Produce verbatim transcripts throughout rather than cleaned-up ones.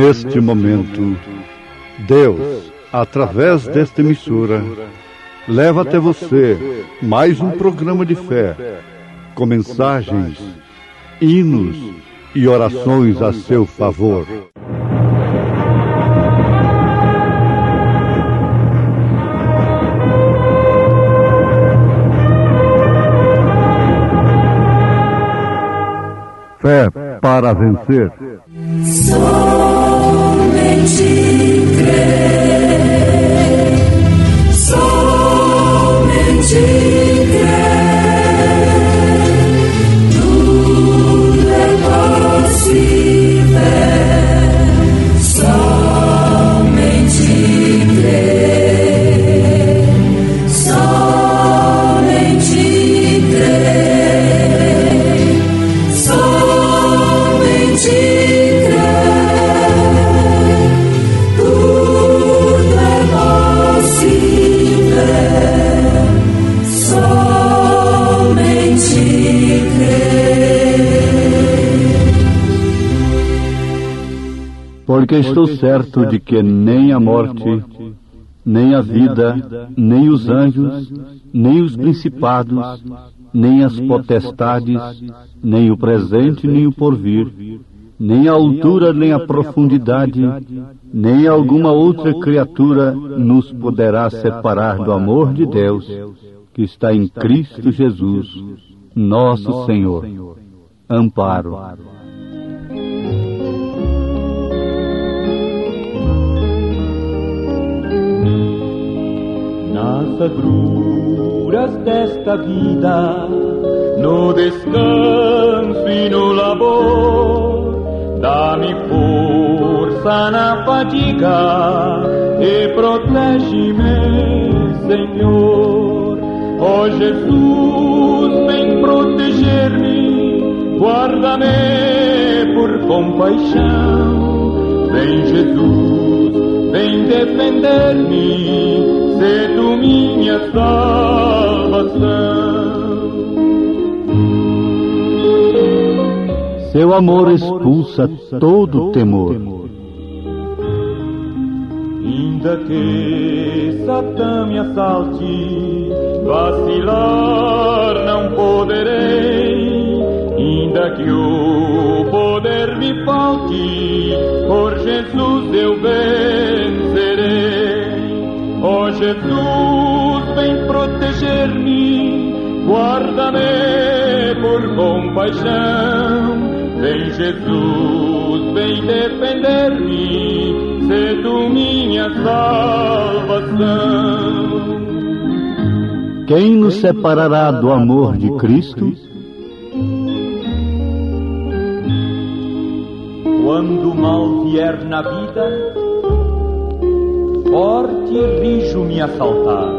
neste momento, Deus, através desta emissora, leva até você mais um programa de fé, com mensagens, hinos e orações a seu favor. Fé para vencer. Somente crer, somente crer, tudo é possível, somente crer, somente crer, somente porque estou certo de que nem a morte, nem a vida, nem os anjos, nem os principados, nem as potestades, nem o presente, nem o porvir, nem a altura, nem a profundidade, nem alguma outra criatura nos poderá separar do amor de Deus, que está em Cristo Jesus, nosso Senhor. Amparo. Nas agruras desta vida, no descanso e no labor, dá-me força na fadiga e protege-me, Senhor. Ó Jesus, vem proteger-me, guarda-me por compaixão. Vem Jesus, vem defender-me, sê tu minha salvação. Seu amor expulsa todo temor. Ainda que Satã me assalte, vacilar não poderei. Ainda que o poder me falte, por Jesus eu vencerei. Ó Jesus, vem proteger-me, guarda-me por compaixão. Vem Jesus, vem defender-me, sê tu minha salvação. Quem nos separará do amor de Cristo? Quando o mal vier na vida, forte e rijo me assaltar,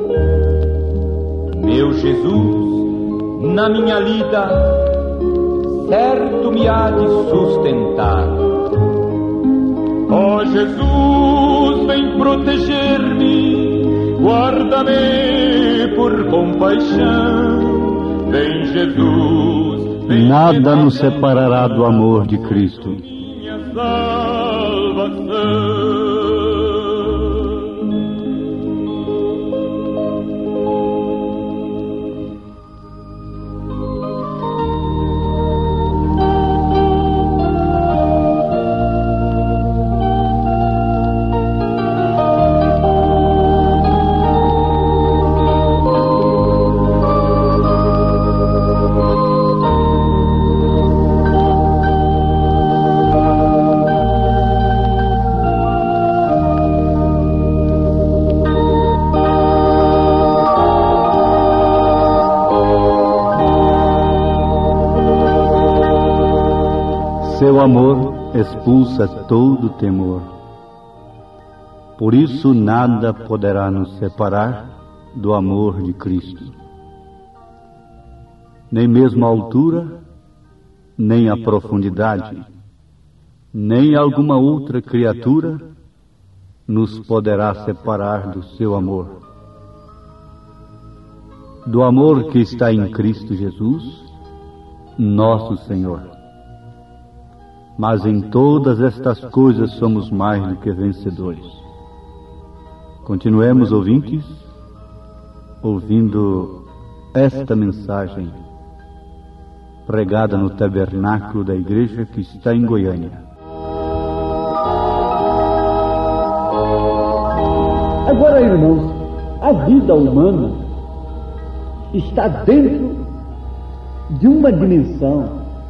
meu Jesus, na minha lida, certo me há de sustentar. Ó Jesus, vem proteger-me, guarda-me por compaixão. Vem Jesus, vem nada nos separará do amor de Cristo. Minha salvação. Seu amor expulsa todo temor. Por isso nada poderá nos separar do amor de Cristo. Nem mesmo a altura, nem a profundidade, nem alguma outra criatura nos poderá separar do seu amor. Do amor que está em Cristo Jesus, nosso Senhor. mas em todas estas coisas somos mais do que vencedores. Continuemos, ouvintes, ouvindo esta mensagem pregada no tabernáculo da igreja que está em Goiânia. Agora, irmãos, a vida humana está dentro de uma dimensão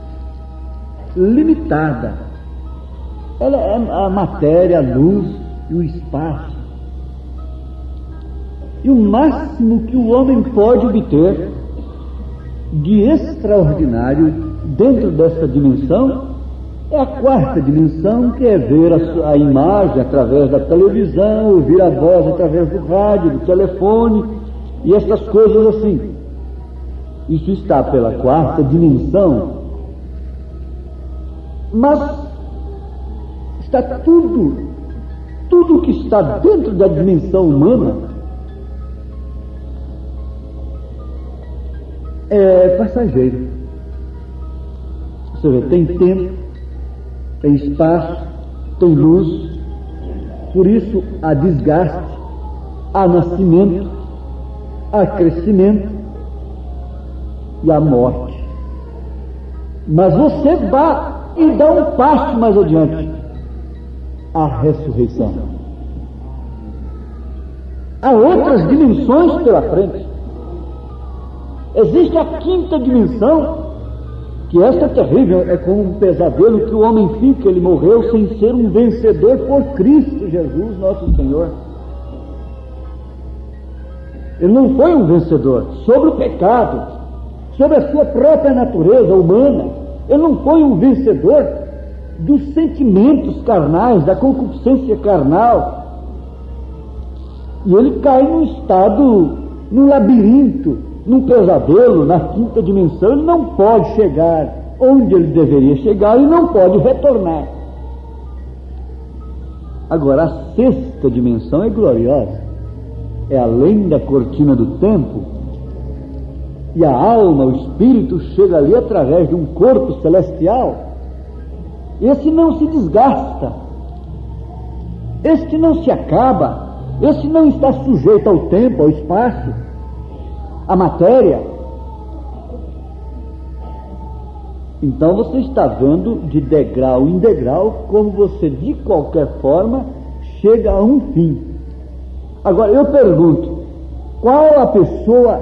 limitada. Ela é a matéria, a luz e o espaço. E o máximo que o homem pode obter de extraordinário dentro dessa dimensão é a quarta dimensão, que é ver a, a imagem através da televisão, ouvir a voz através do rádio, do telefone e essas coisas assim. Isso está pela quarta dimensão, mas está tudo, tudo que está dentro da dimensão humana é passageiro. Você vê, tem tempo, tem espaço, tem luz, por isso há desgaste, há nascimento, há crescimento e há morte. Mas você vai e dá um passo mais adiante, a ressurreição. Há outras dimensões pela frente. Existe a quinta dimensão, que essa é terrível, é como um pesadelo que o homem fica. Ele morreu sem ser um vencedor por Cristo Jesus, nosso Senhor. Ele não foi um vencedor sobre o pecado, sobre a sua própria natureza humana. Ele não foi um vencedor dos sentimentos carnais, da concupiscência carnal. E ele cai num estado, num labirinto, num pesadelo, na quinta dimensão. Ele não pode chegar onde ele deveria chegar e não pode retornar. Agora, a sexta dimensão é gloriosa, é além da cortina do tempo, e a alma, o espírito, chega ali através de um corpo celestial. Esse não se desgasta, este não se acaba, esse não está sujeito ao tempo, ao espaço, à matéria. Então você está vendo de degrau em degrau como você de qualquer forma chega a um fim. Agora eu pergunto, qual a pessoa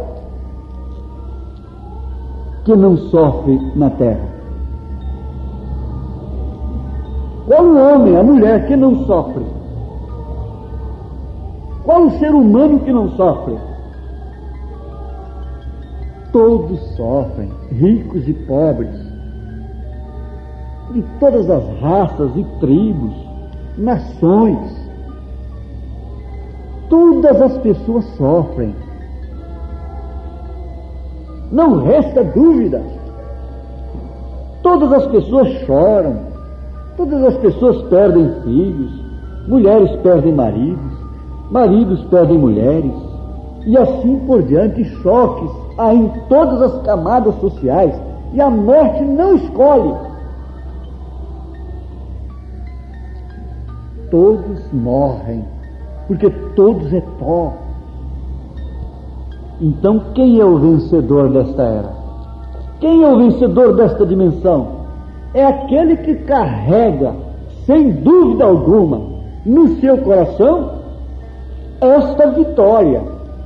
que não sofre na terra? Qual o homem, a mulher que não sofre? Qual o ser humano que não sofre? Todos sofrem, ricos e pobres, de todas as raças e tribos, nações. Todas as pessoas sofrem. Não resta dúvida. Todas as pessoas choram, todas as pessoas perdem filhos, mulheres perdem maridos, maridos perdem mulheres, e assim por diante. Choques há em todas as camadas sociais, e a morte não escolhe. Todos morrem, porque todos é pó. Então quem é o vencedor desta era? Quem é o vencedor desta dimensão? É aquele que carrega, sem dúvida alguma, no seu coração esta vitória.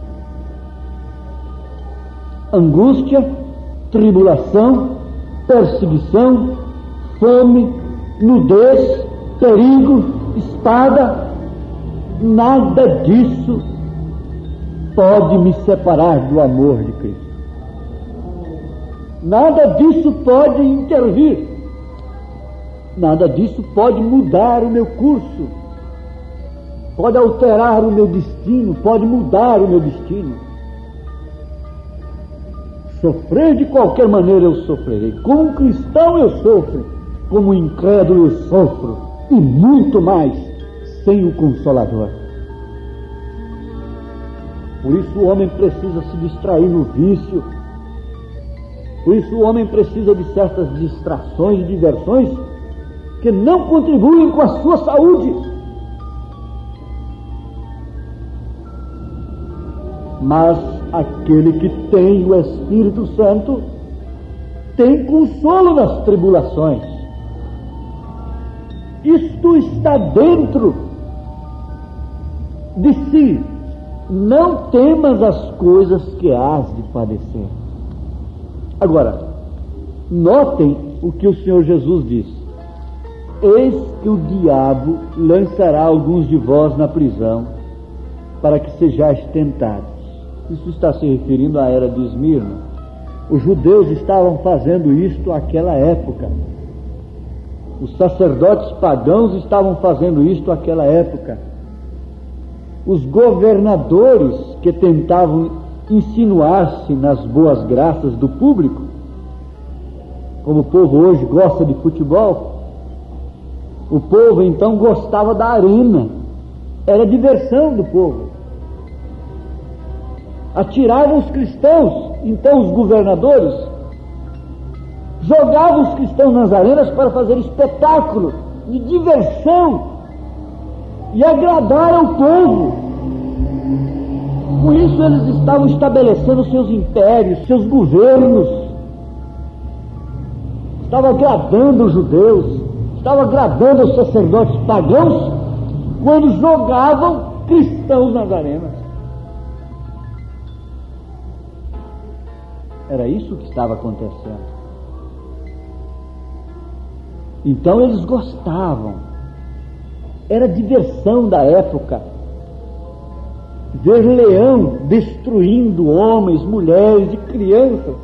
Angústia, tribulação, perseguição, fome, nudez, perigo, espada, nada disso pode me separar do amor de Cristo. Nada disso pode intervir. Nada disso pode mudar o meu curso, pode alterar o meu destino, pode mudar o meu destino. Sofrer de qualquer maneira eu sofrerei. Como um cristão eu sofro, como um incrédulo eu sofro, e muito mais sem o Consolador. Por isso o homem precisa se distrair no vício. Por isso o homem precisa de certas distrações e diversões que não contribuem com a sua saúde. Mas aquele que tem o Espírito Santo tem consolo nas tribulações. Isto está dentro de si. Não temas as coisas que hás de padecer. Agora, notem o que o Senhor Jesus disse: eis que o diabo lançará alguns de vós na prisão, para que sejais tentados. Isso está se referindo à era de Esmirna. Os judeus estavam fazendo isto naquela época. Os sacerdotes pagãos estavam fazendo isto naquela época. Os governadores que tentavam insinuar-se nas boas graças do público, como o povo hoje gosta de futebol, o povo então gostava da arena, era diversão do povo. Atiravam os cristãos, então os governadores jogavam os cristãos nas arenas para fazer espetáculo de diversão e agradar ao povo. Com isso eles estavam estabelecendo seus impérios, seus governos, estavam agradando os judeus, estavam agradando os sacerdotes pagãos, quando jogavam cristãos nas arenas. Era isso que estava acontecendo. Então eles gostavam, era diversão da época, ver leão destruindo homens, mulheres e crianças,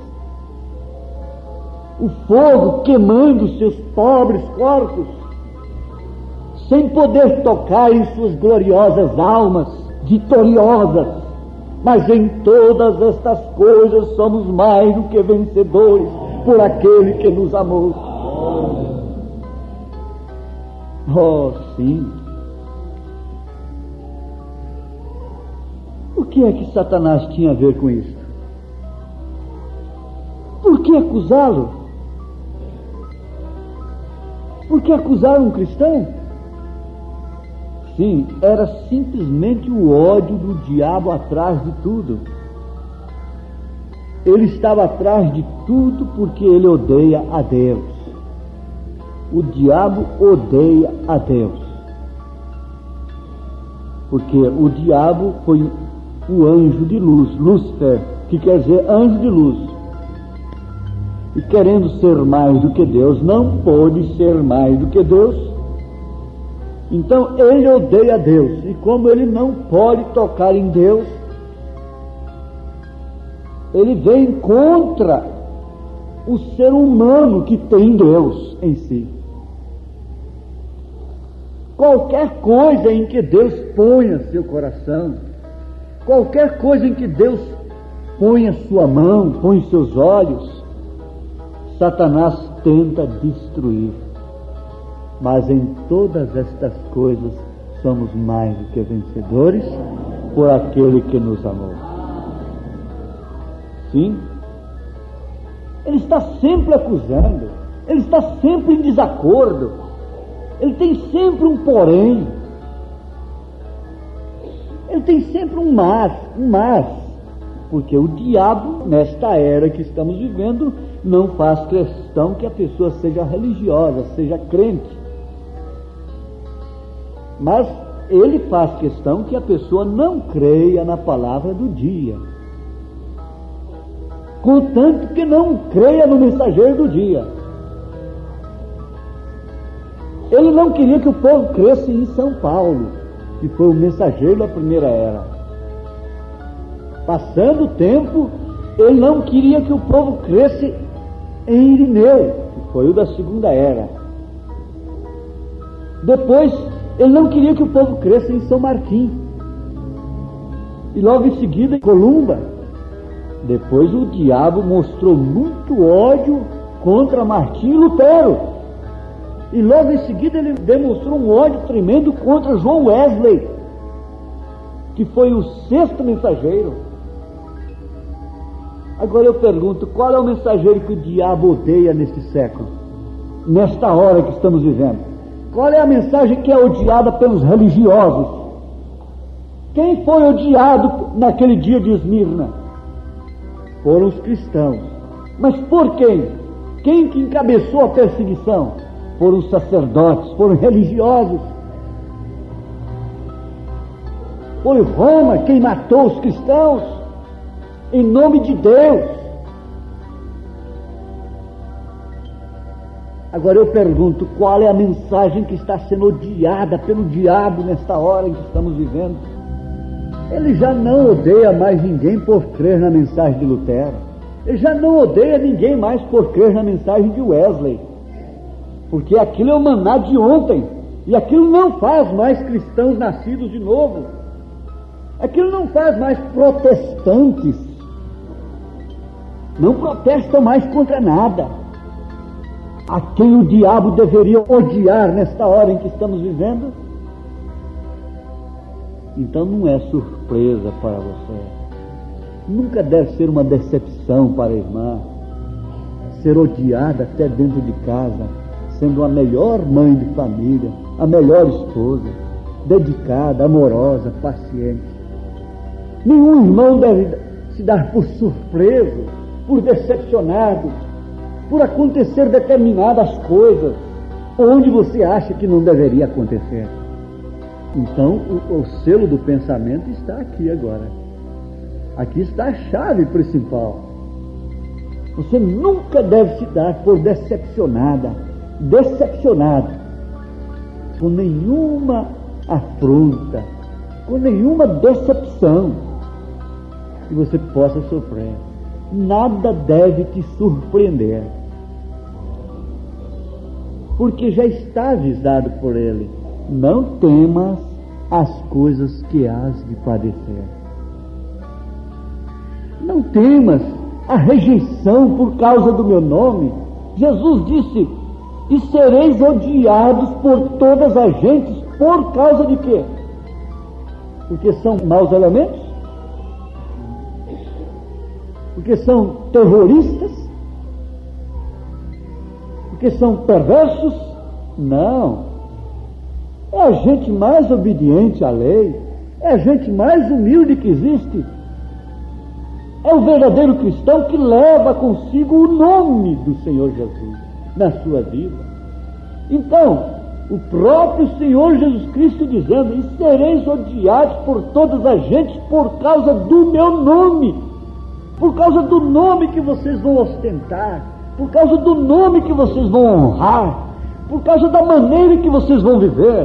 o fogo queimando seus pobres corpos, sem poder tocar em suas gloriosas almas vitoriosas. Mas em todas estas coisas somos mais do que vencedores por aquele que nos amou. Oh, sim. O que é que Satanás tinha a ver com isso? Por que acusá-lo? Por que acusar um cristão? Sim, era simplesmente o ódio do diabo atrás de tudo. Ele estava atrás de tudo porque ele odeia a Deus. O diabo odeia a Deus. Porque o diabo foi o anjo de luz, Lúcifer, que quer dizer anjo de luz. E querendo ser mais do que Deus, não pôde ser mais do que Deus. Então ele odeia Deus, e como ele não pode tocar em Deus, ele vem contra o ser humano que tem Deus em si. Qualquer coisa em que Deus ponha seu coração, qualquer coisa em que Deus ponha sua mão, põe seus olhos, Satanás tenta destruir. Mas em todas estas coisas somos mais do que vencedores por aquele que nos amou. Sim, ele está sempre acusando, ele está sempre em desacordo, ele tem sempre um porém, ele tem sempre um mas, um mas, porque o diabo, nesta era que estamos vivendo, não faz questão que a pessoa seja religiosa, seja crente. Mas ele faz questão que a pessoa não creia na palavra do dia, contanto que não creia no mensageiro do dia. Ele não queria que o povo cresce em São Paulo, que foi o mensageiro da primeira era. Passando o tempo, ele não queria que o povo cresce em Irineu, que foi o da segunda era. Depois, ele não queria que o povo cresça em São Martim. E logo em seguida, em Columba. Depois o diabo mostrou muito ódio contra Martim e Lutero. E logo em seguida ele demonstrou um ódio tremendo contra João Wesley, que foi o sexto mensageiro. Agora eu pergunto, qual é o mensageiro que o diabo odeia neste século? Nesta hora que estamos vivendo? Qual é a mensagem que é odiada pelos religiosos? Quem foi odiado naquele dia de Esmirna? Foram os cristãos. Mas por quem? Quem que encabeçou a perseguição? Foram os sacerdotes, foram religiosos. Foi Roma quem matou os cristãos em nome de Deus. Agora eu pergunto, qual é a mensagem que está sendo odiada pelo diabo nesta hora em que estamos vivendo? Ele já não odeia mais ninguém por crer na mensagem de Lutero. Ele já não odeia ninguém mais por crer na mensagem de Wesley. Porque aquilo é o maná de ontem. E aquilo não faz mais cristãos nascidos de novo. Aquilo não faz mais protestantes. Não protestam mais contra nada. A quem o diabo deveria odiar nesta hora em que estamos vivendo? Então não é surpresa para você. Nunca deve ser uma decepção para a irmã ser odiada até dentro de casa, sendo a melhor mãe de família, a melhor esposa, dedicada, amorosa, paciente. Nenhum irmão deve se dar por surpreso, por decepcionado, por acontecer determinadas coisas onde você acha que não deveria acontecer. Então, o, o selo do pensamento está aqui agora. Aqui está a chave principal. Você nunca deve se dar por decepcionada, decepcionado, com nenhuma afronta, com nenhuma decepção que você possa sofrer. Nada deve te surpreender, porque já está avisado por ele: não temas as coisas que hás de padecer. Não temas a rejeição por causa do meu nome. Jesus disse: e sereis odiados por todas as gentes, por causa de quê? Porque são maus elementos? Porque são terroristas? Porque são perversos? Não. É a gente mais obediente à lei, é a gente mais humilde que existe. É o verdadeiro cristão que leva consigo o nome do Senhor Jesus na sua vida. Então, o próprio Senhor Jesus Cristo dizendo: e sereis odiados por todas as gentes por causa do meu nome, por causa do nome que vocês vão ostentar, por causa do nome que vocês vão honrar, por causa da maneira que vocês vão viver.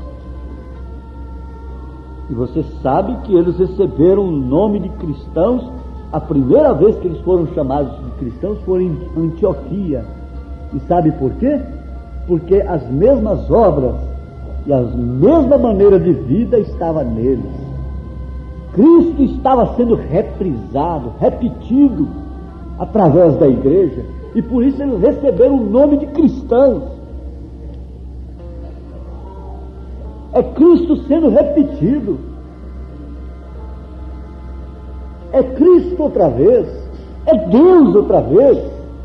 E você sabe que eles receberam o nome de cristãos. A primeira vez que eles foram chamados de cristãos foi em Antioquia. E sabe por quê? Porque as mesmas obras e a mesma maneira de vida estava neles. Cristo estava sendo reprisado, repetido através da igreja, e por isso eles receberam o nome de cristãos. É Cristo sendo repetido. É Cristo outra vez. É Deus outra vez.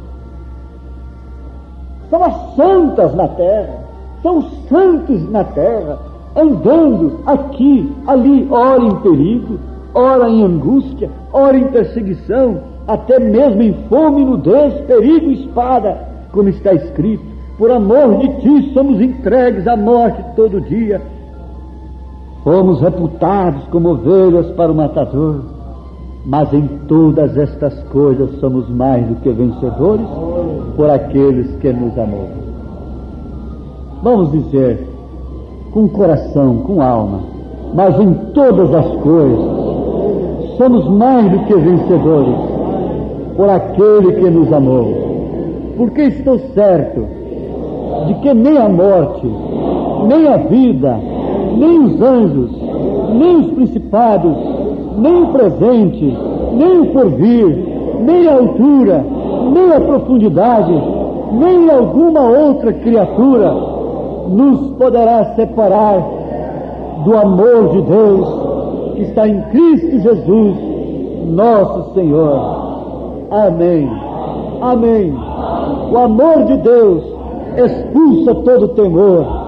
São as santas na terra. São os santos na terra, andando aqui, ali, ora em perigo, ora em angústia, ora em perseguição, até mesmo em fome, nudez, perigo e espada, como está escrito: por amor de ti somos entregues à morte todo dia. Fomos reputados como ovelhas para o matador, mas em todas estas coisas somos mais do que vencedores por aqueles que nos amou. Vamos dizer, com coração, com alma: mas em todas as coisas somos mais do que vencedores por aquele que nos amou. Porque estou certo de que nem a morte, nem a vida, nem os anjos, nem os principados, nem o presente, nem o porvir, nem a altura, nem a profundidade, nem alguma outra criatura nos poderá separar do amor de Deus que está em Cristo Jesus, nosso Senhor. Amém. Amém. O amor de Deus expulsa todo temor,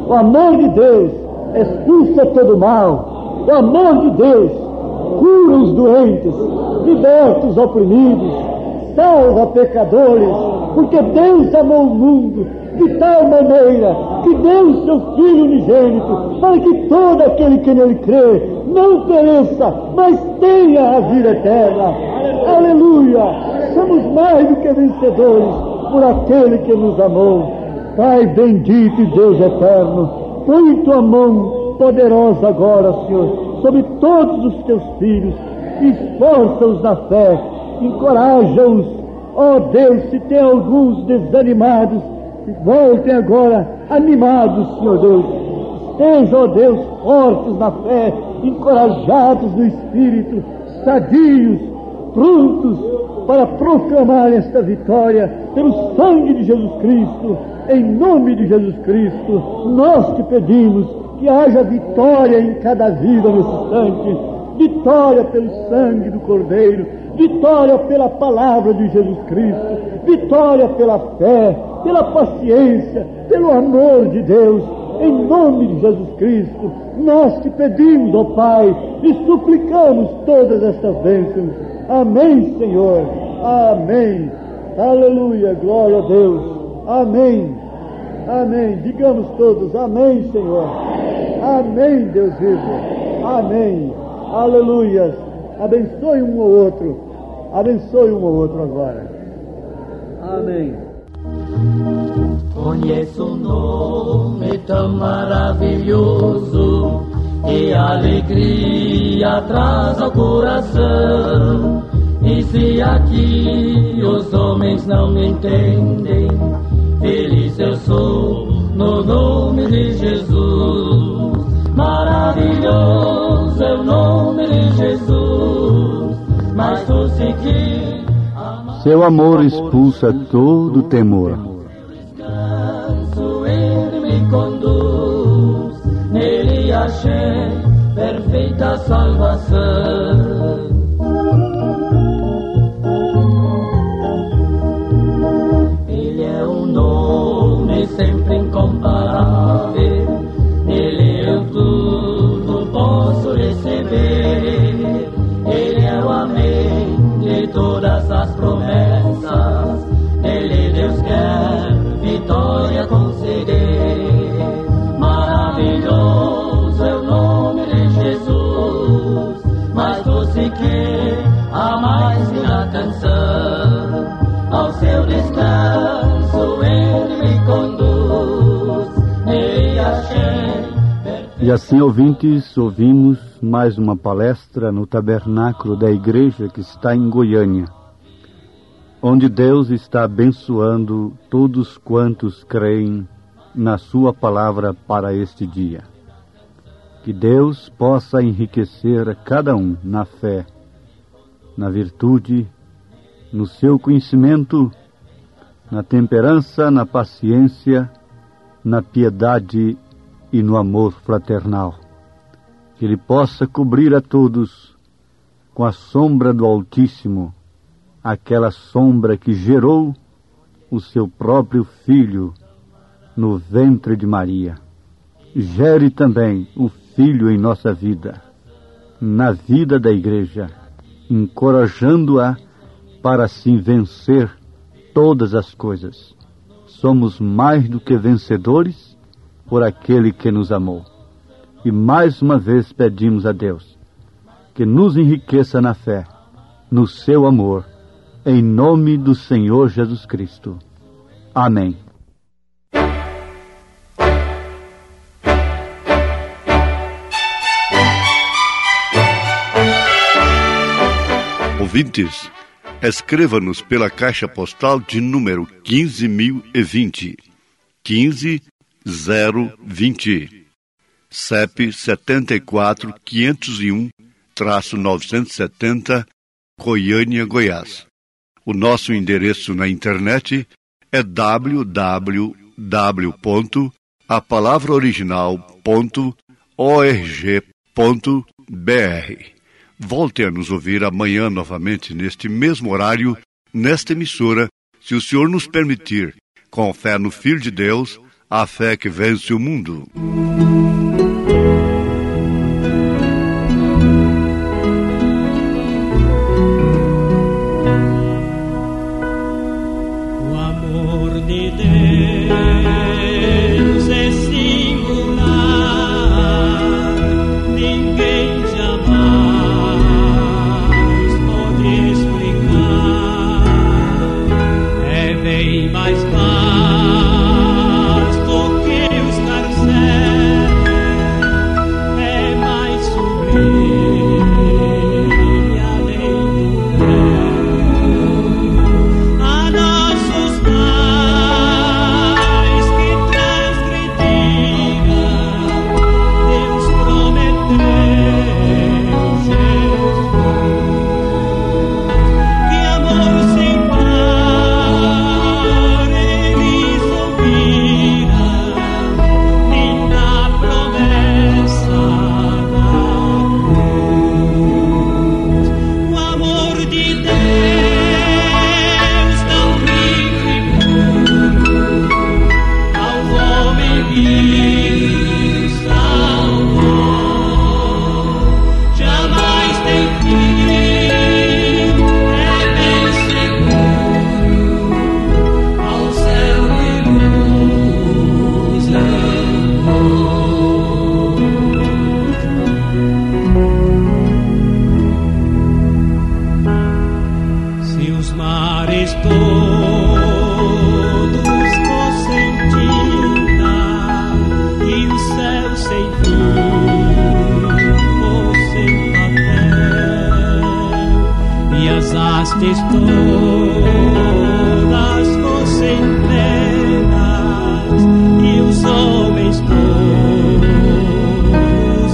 O amor de Deus expulsa todo mal. O amor de Deus cura os doentes, liberta os oprimidos, salva pecadores, porque Deus amou o mundo de tal maneira que deu seu Filho unigênito, para que todo aquele que nele crê não pereça, mas tenha a vida eterna. Aleluia! Somos mais do que vencedores por aquele que nos amou. Pai bendito e Deus eterno, põe tua mão poderosa agora, Senhor, sobre todos os teus filhos, esforça-os na fé, encoraja-os. Ó Deus, se tem alguns desanimados, voltem agora animados, Senhor Deus. Estejam, ó Deus, fortes na fé, encorajados no Espírito, sadios, prontos para proclamar esta vitória pelo sangue de Jesus Cristo. Em nome de Jesus Cristo, nós te pedimos que haja vitória em cada vida nesse instante, vitória pelo sangue do Cordeiro, vitória pela palavra de Jesus Cristo, vitória pela fé, pela paciência, pelo amor de Deus. Em nome de Jesus Cristo, nós te pedimos, ó Pai, e suplicamos todas estas bênçãos. Amém, Senhor. Amém. Aleluia. Glória a Deus. Amém. Amém. Digamos todos, amém, Senhor. Amém, Deus vivo. Amém. Aleluia. Abençoe um ou outro. Abençoe um ou outro agora. Amém. Conheço um nome tão maravilhoso e alegria traz ao coração. E se aqui os homens não entendem, feliz eu sou no nome de Jesus. Maravilhoso é o nome de Jesus, mas tu seguir. Seu amor expulsa todo temor. Ele me conduz, nele achei perfeita salvação. Ele é um nome sempre incomparável, nele eu tudo posso receber. Ele é o amém de todas as promessas, nele Deus quer vitória conceder. Maravilhoso é o nome de Jesus, mas doce que a mais fina canção. Ao seu descanso ele me conduz, nele achei. E assim, ouvintes, ouvimos mais uma palestra no tabernáculo da igreja que está em Goiânia, onde Deus está abençoando todos quantos creem na sua palavra para este dia. Que Deus possa enriquecer a cada um na fé, na virtude, no seu conhecimento, na temperança, na paciência, na piedade e no amor fraternal. Que Ele possa cobrir a todos com a sombra do Altíssimo, aquela sombra que gerou o seu próprio Filho no ventre de Maria. Gere também o Filho em nossa vida, na vida da igreja, encorajando-a para assim vencer todas as coisas. Somos mais do que vencedores por aquele que nos amou. E mais uma vez pedimos a Deus que nos enriqueça na fé, no seu amor, em nome do Senhor Jesus Cristo. Amém. Ouvintes, escreva-nos pela caixa postal de número quinze mil e vinte, quinze zero vinte, C E P setenta e quatro quinhentos e um, novecentos e setenta, Goiânia, Goiás. O nosso endereço na internet é w w w ponto a palavra original ponto org ponto b r. Volte a nos ouvir amanhã novamente neste mesmo horário, nesta emissora, se o Senhor nos permitir, com fé no Filho de Deus, a fé que vence o mundo. O amor de Deus é singular, ninguém jamais pode explicar. É bem mais vasto que os carcéis, é mais sublime além do véu. A nossos pais que transgrediram, Deus prometeu Jesus. Que amor sem par eles ouviram, e na promessa da cruz. O amor de Deus tão rico e puro, ao homem que salvou, jamais tem fim, é bem seguro, ao céu de luz levou. Se os mares todos fossem tinta e o céu sem fim fossem papel, e as hastes todas fossem penas, e os homens todos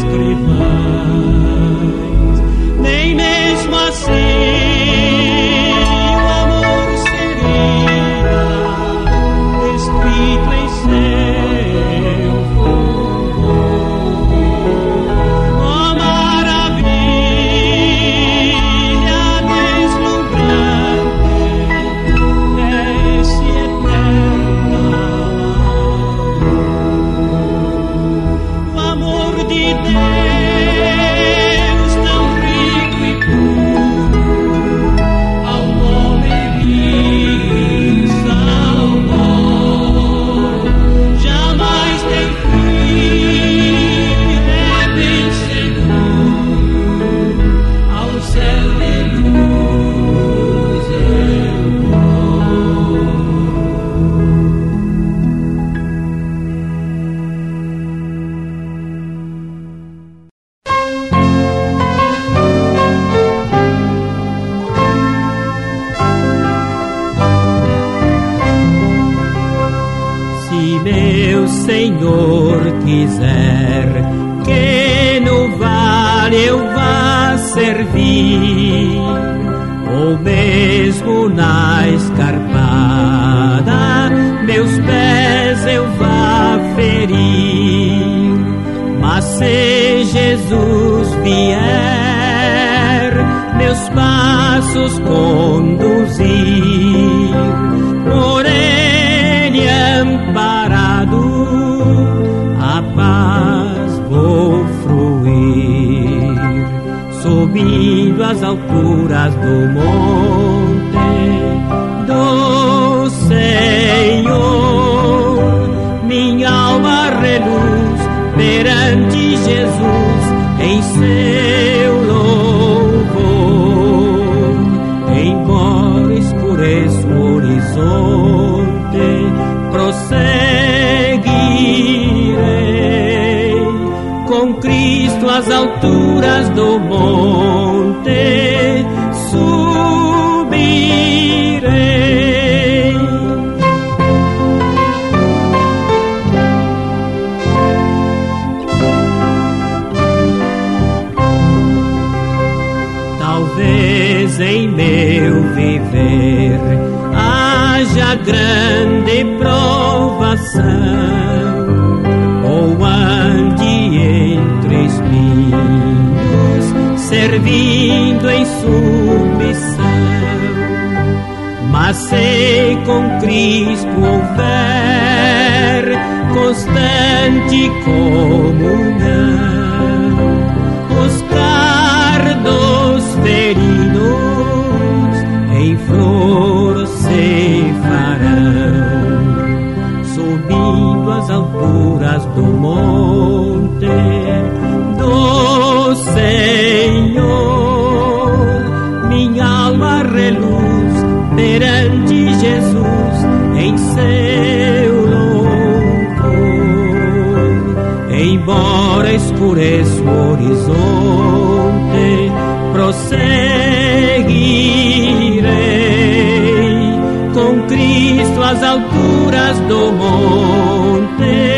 escrivães, nem mesmo assim o amor seria escrito em seu fulgor. Ó maravilha deslumbrante, esse eterno amor. O amor de Deus tão rico e puro, ao homem que salvou, jamais tem fim, é bem seguro, ao céu de luz levou. Se meu Senhor quiser que no vale eu vá servir, ou mesmo na escarpada meus pés eu vá ferir, mas se Jesus vier meus passos conduzir, por Ele amparado a paz vou fruir, subindo as alturas do monte do Senhor. Minha alma reluz perante Jesus em seu louvor, embora escureça o horizonte, prosseguirei com Cristo às alturas do monte, subirei. Talvez em meu viver haja grande provação, ou ande entre espinhos, servindo em submissão. Mas se com Cristo houver constante comunhão, os cardos feridos em flor ceifarão, subindo as alturas do monte do Senhor. Minha alma reluz perante Jesus em seu louvor. Embora escureça o horizonte, prosseguirei com Cristo às alturas do monte.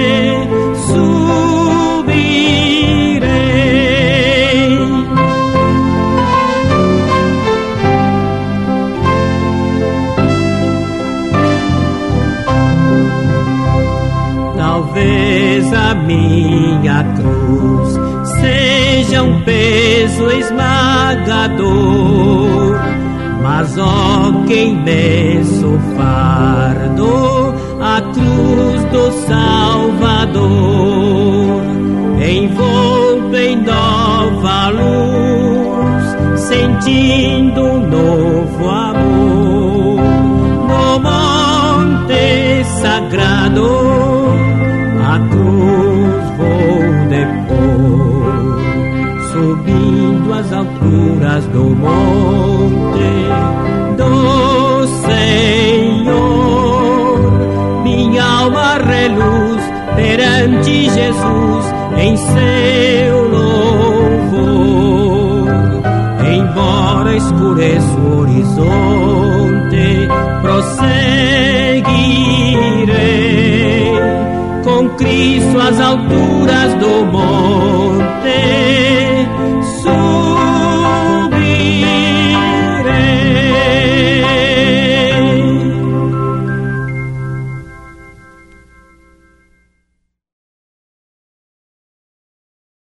Talvez a minha cruz seja um peso esmagador, mas ó que imenso fardo a cruz do Salvador, envolto em nova luz, sentindo um novo amor, no monte sagrado a cruz vou depor, subindo as alturas do monte do Senhor. Minha alma reluz perante Jesus em seu louvor. Embora escureça o horizonte, prosseguirei com Cristo às alturas do monte.